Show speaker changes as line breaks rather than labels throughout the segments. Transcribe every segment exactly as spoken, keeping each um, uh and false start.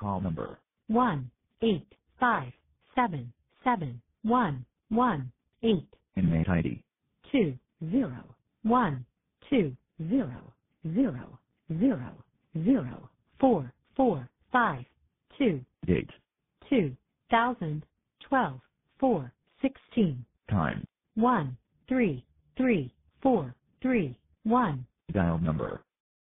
call number
one eight five seven seven one one eight.
Inmate I D
two zero one two zero zero zero zero four four five two.
Date
two thousand twelve four sixteen.
Time
one three three four three one.
Dial number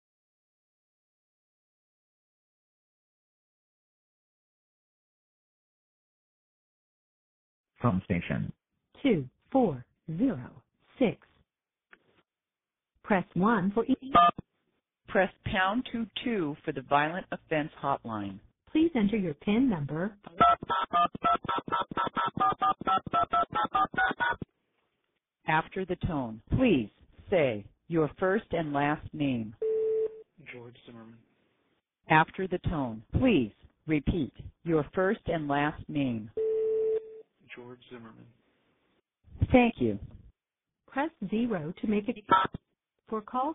from station
two four zero six. Press one for each.
Press pound two two for the violent offense hotline.
Please enter your PIN number.
After the tone, please say your first and last name.
George Zimmerman.
After the tone, please repeat your first and last name.
George Zimmerman.
Thank you.
Press zero to make it for calls.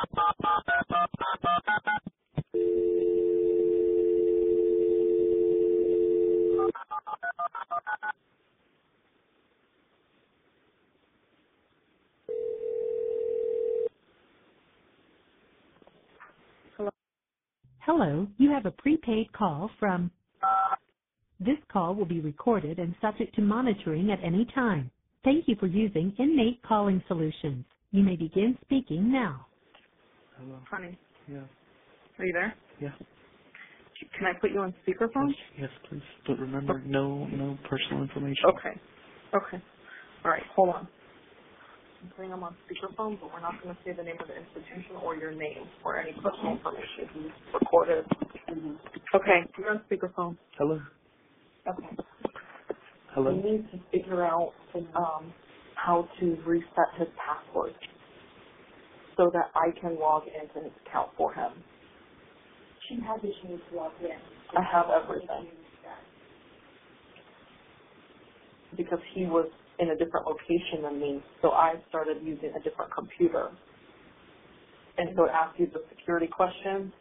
Hello.
Hello, you have a prepaid call from. This call will be recorded and subject to monitoring at any time. Thank you for using Inmate Calling Solutions. You may begin speaking now.
Hello.
Honey,
Yeah.
are you there?
Yeah.
Can I put you on speakerphone?
Yes, yes, please. But remember, no, no personal information.
Okay. Okay. All right. Hold on. I'm putting them on speakerphone, but we're not going to say the name of the institution or your name or any personal information. Recorded. Mm-hmm. Okay. You're on speakerphone.
Hello.
Okay.
Hello.
We need to figure out um, how to reset his password so that I can log into his account for him.
She has it, she needs to log in.
I have everything. Because he was in a different location than me, so I started using a different computer. And so it asks you the security questions.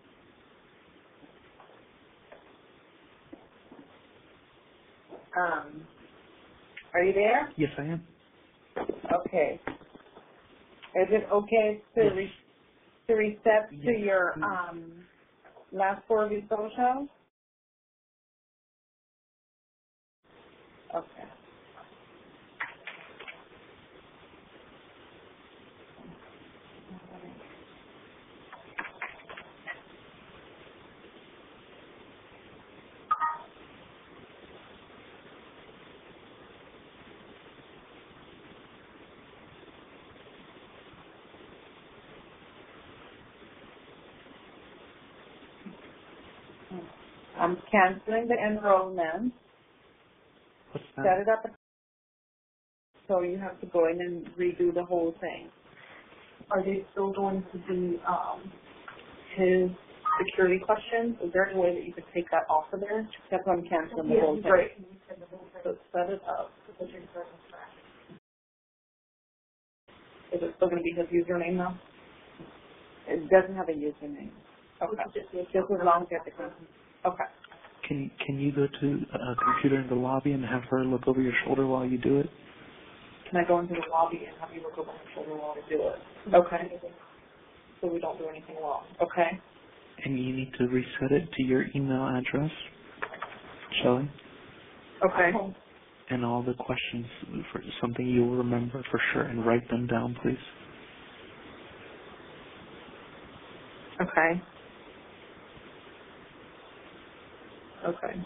Um, are you there?
Yes, I am.
Okay. Is it okay to
Yes.
re- to reset
Yes,
to your
please.
um last four of your social? Okay. I'm canceling the enrollment.
What's that?
Set it up. So you have to go in and redo the whole thing.
Are they still going to be um, his security questions? Is there any way that you could take that off of there?
That's why I'm canceling the
Yeah,
whole thing.
great. So set it up. Is it still going to be his username now?
It doesn't have a username.
Okay.
Just as long as you have the company.
Okay.
Can Can you go to a computer in the lobby and have her look over your shoulder while you do it?
Can I go into the lobby and have you look over my shoulder while I do it? Okay. So we don't do anything wrong. Okay.
And you need to reset it to your email address, Shelley,
Okay.
and all the questions for something you'll remember for sure, and write them down, please.
Okay. Okay.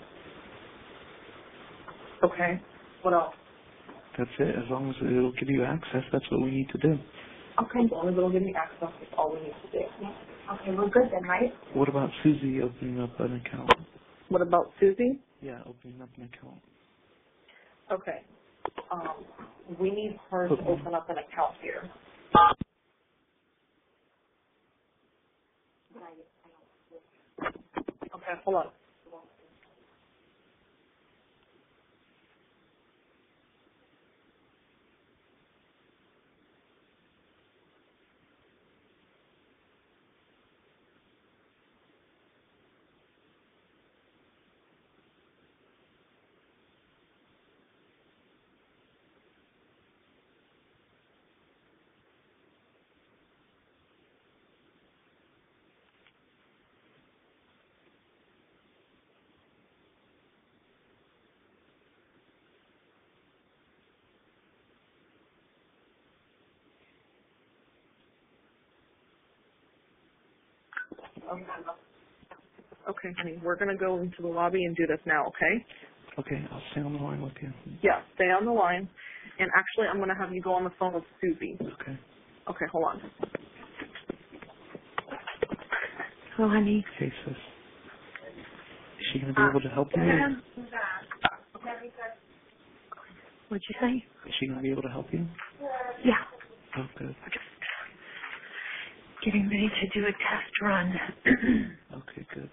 Okay. What else?
That's it. As long as it'll give you access, that's what we need to do.
Okay. As long as it'll give me access, that's all we need to do.
Okay, we're good then, right?
What about Susie opening up an account?
What about Susie?
Yeah, opening up an account.
Okay. Um, we need her to open up an account here. Okay, hold on. Okay, honey, we're going to go into the lobby and do this now, okay?
Okay, I'll stay on the line with you.
Yeah, stay on the line. And actually, I'm going to have you go on the phone with Susie.
Okay.
Okay, hold on.
Hello, honey.
Hey, sis. Is she going to be able to help you?
What'd you say?
Is she going to be able to help you?
Yeah.
Oh, good.
We're just getting ready to do a test run.
Okay, good.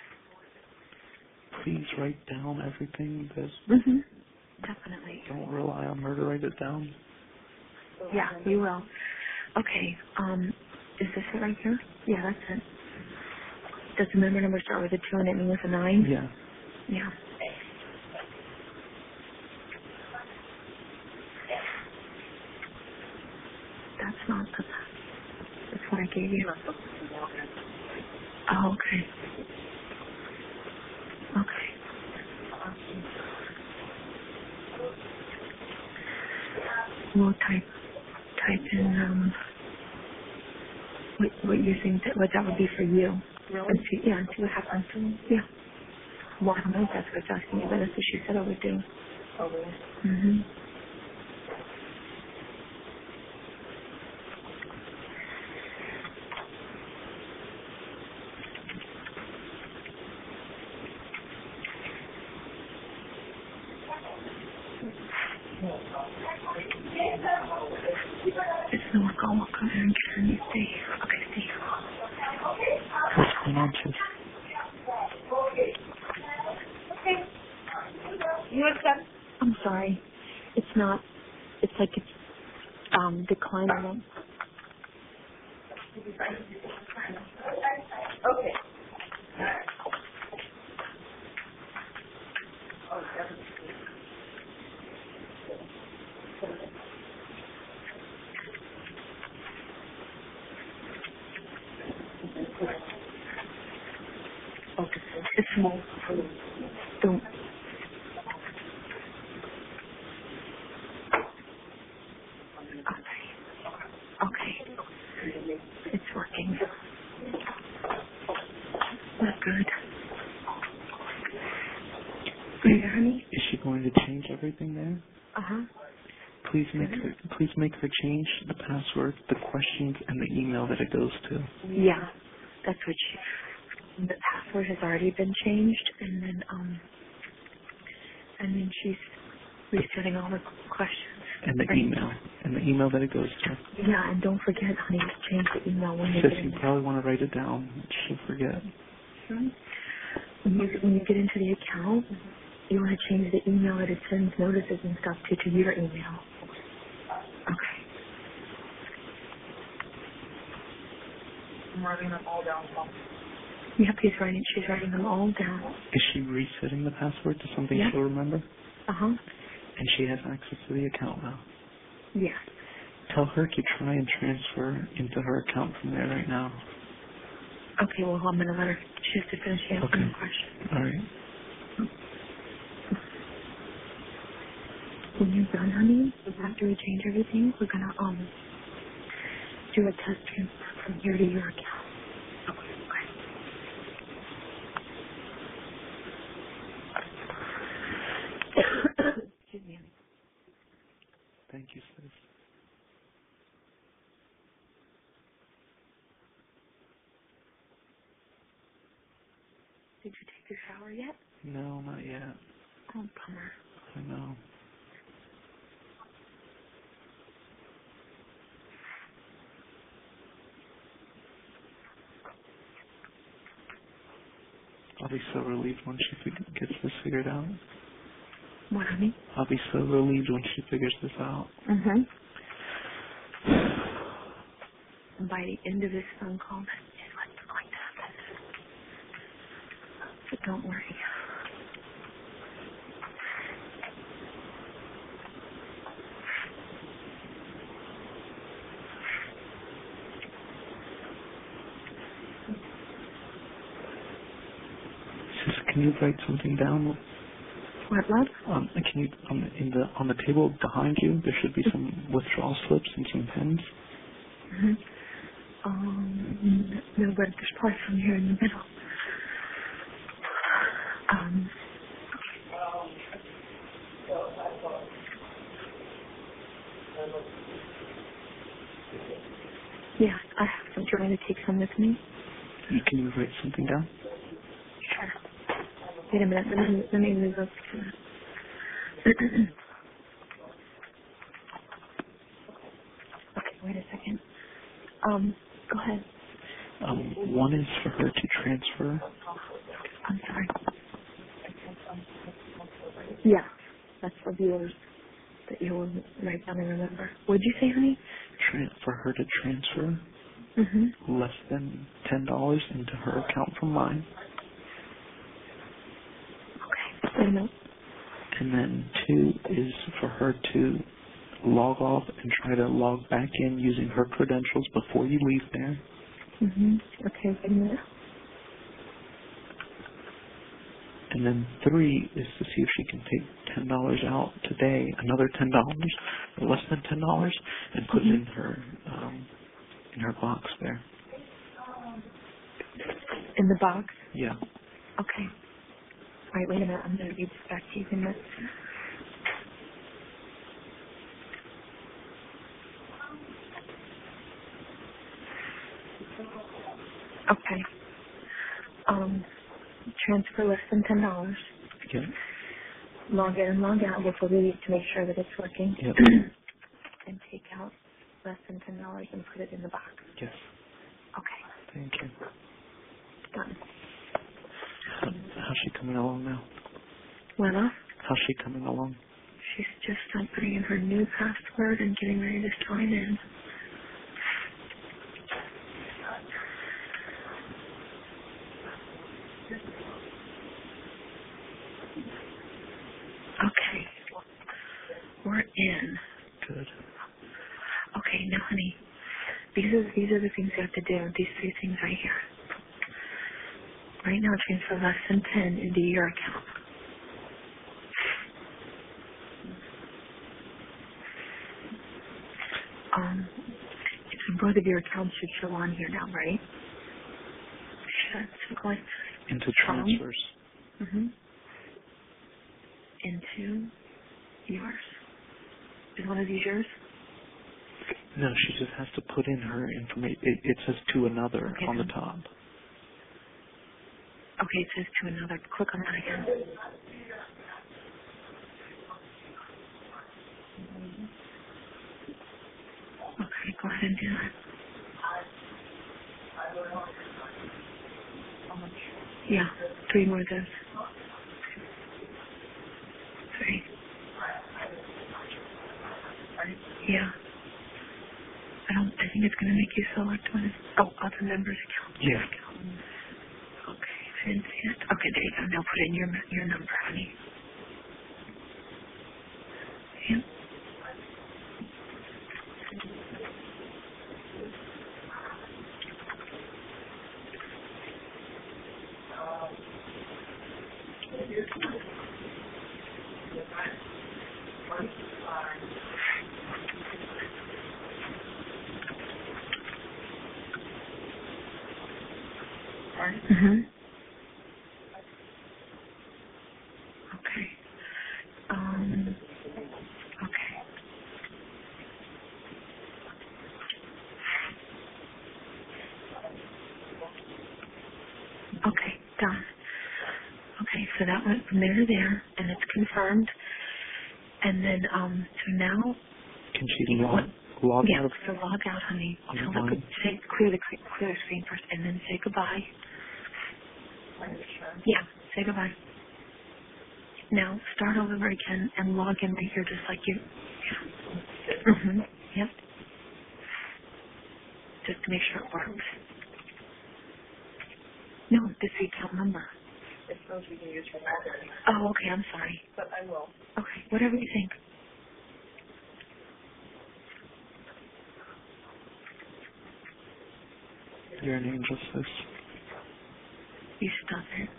Please write down everything. That
Mm-hmm. Definitely.
Don't rely on her to write it down.
Yeah, you will. Okay, um, is this it right here? Yeah, that's it. Does the member number start with a two and ending with a nine?
Yeah.
Yeah. That's not the, that's what I gave you. Oh, okay. Okay. We'll type, type in, um, what, what you think that, what that would be for you.
Really?
And see, yeah, and see what happens. Yeah. Well, I don't know if that's what it's asking you, but that's what she said I would do.
Oh, really?
Mm-hmm. It's no work. I'll walk over and get her and you stay. Okay, stay.
What's going on, sis?
You accept?
I'm sorry. It's not, it's like it's, um, declining.
Okay.
Okay. It's small. Don't. Okay. Okay. It's working. That's good. Are you there, honey?
Is she going to change everything there?
Uh-huh.
Please make her, please make her change the password, the questions, and the email that it goes to.
Yeah. That's what she, the password has already been changed, and then, um, and then she's resetting all the questions.
And the
Right.
email. And the email that it goes to.
Yeah, and don't forget, honey, to change the email when you
Sis,
get in
you
there.
probably want to write it down. She'll forget.
Right? When you, when you get into the account, you want to change the email that it sends notices and stuff to, to your email. Okay.
I'm writing them all down. So.
Yep, he's writing, she's writing them all down.
Is she resetting the password to something
Yeah.
she'll remember?
Uh-huh.
And she has access to the account now.
Yeah.
Tell her to try and transfer into her account from there right now.
Okay, well, I'm going to let her, she has to finish answering
Okay.
the question.
All right.
When you're done, honey, after we change everything, we're going to, um, do a test transfer from here to your account. Okay. Okay. Excuse me, honey.
Thank you, sis.
Did you take your shower yet?
No, not yet.
Oh, bummer.
I know. I'll be so relieved when she fig- gets this figured out.
What, honey?
I'll be so relieved when she figures this out.
Mm-hmm. And by the end of this phone call, that's what's going to happen. So don't worry.
Sis, can you write something down?
What, love?
Um, can you on the, in the on the table behind you? There should be some withdrawal slips and some pens.
Mm-hmm.
Um, no, but there's probably some here in the middle. Um, yeah, I have some. Do you want me to take some with me?
You Can you write something down?
Sure. Wait a minute. Let me, let me move up to that. Okay, wait a second. Um, go ahead.
Um, one is for her to transfer.
I'm sorry. Yeah, that's for viewers that you will write down and remember. What'd you say, honey?
Tran- for her to transfer
Mm-hmm.
less than ten dollars into her account from mine.
Okay, wait a minute.
And then two is for her to log off and try to log back in using her credentials before you leave there.
Mm-hmm. Okay, wait a minute.
And then three is to see if she can take ten dollars out today, another ten dollars, or less than ten dollars, and put
Mm-hmm.
it in her um, in her box there.
In the box?
Yeah.
Okay. All right, wait a minute. I'm going to read this back to you in a minute. Okay. Um, transfer less than ten dollars.
Yep.
Log in and log out before we leave to make sure that it's working.
Yep.
And take out less than ten dollars and put it in the box.
Yes.
Okay.
Thank you.
Done.
How, how's she coming along now?
Well,
How's she coming along?
she's just um, putting in her new password and getting ready to sign in. Okay. We're in.
Good.
Okay, now honey, these are these are the things you have to do. These three things right here. Right now, transfer less than ten into your account. Um, so both of your accounts should show on here now, right? Should look like
Into
Um,
transfers.
mm-hmm. Into yours. Is one of these yours?
No, she just has to put in her information. It, it says to another
Okay,
on the
then.
top.
Okay, it says to another. Click on that again. Okay, go ahead and do that. Yeah, three more of those. Three. Yeah. I don't, I think it's going to make you select one. Oh, other members account.
Yeah.
Okay, I didn't see it. Okay, there you go. Now put in your, your number, honey. Yep. Mm-hmm. Okay. Um, okay. Okay, done. Okay, so that went from there to there, and it's confirmed. And then, um, so now,
Can she log, log
yeah,
out of
so log out, honey.
on
Tell
the
her,
line?
say, clear the clear the screen first, and then say goodbye. Yeah, say goodbye. Now start all over again and log in right here, just like you. Yeah. Mhm. Yep. Just to make sure it works. No, this is the account number.
It's those we can use for that.
Oh, okay. I'm sorry.
But I will.
Okay, whatever you think.
You're an angel, sis.
You stop it.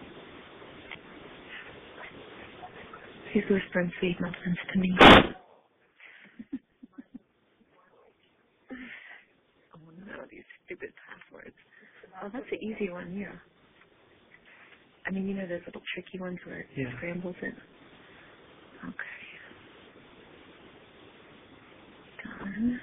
He's whispering sweet nothings to me. Oh no, these easy one, yeah. I mean, you know those little tricky ones where it
Yeah.
scrambles it? Okay. Done.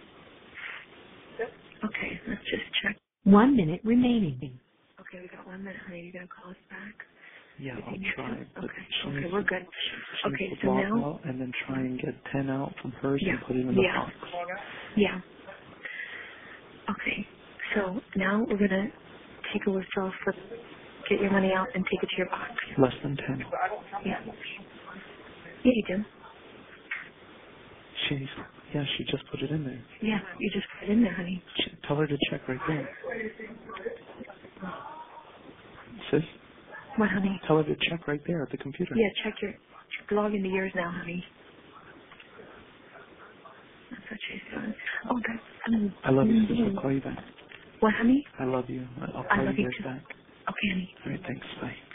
Okay, let's just check.
One minute remaining.
Okay, we got one minute, honey. You gonna call us back?
Yeah,
If you
I'll
need
try.
to?
But
Okay,
she
okay,
needs
we're
to,
good.
She
Okay,
needs to
so
log
now,
out and then try and get ten out from hers
Yeah,
and put it in the
yeah.
box.
yeah. Okay, so now we're gonna take a withdrawal for, get your money out and take it to your box.
Less than ten.
Yeah. Yeah, you do.
She's, yeah, she just put it in there.
Yeah, you just put it in there, honey.
She, tell her to check right there. Sis,
What, honey?
tell her to check right there at the computer.
Yeah, check your, log into yours now, honey. That's what she's doing. Oh, that's, um,
I love you, sis.
mm-hmm.
I'll call you back.
What, honey?
I love you. I'll
I
call
love
you
you
guys
too.
back.
Okay, honey.
All right, thanks. Bye.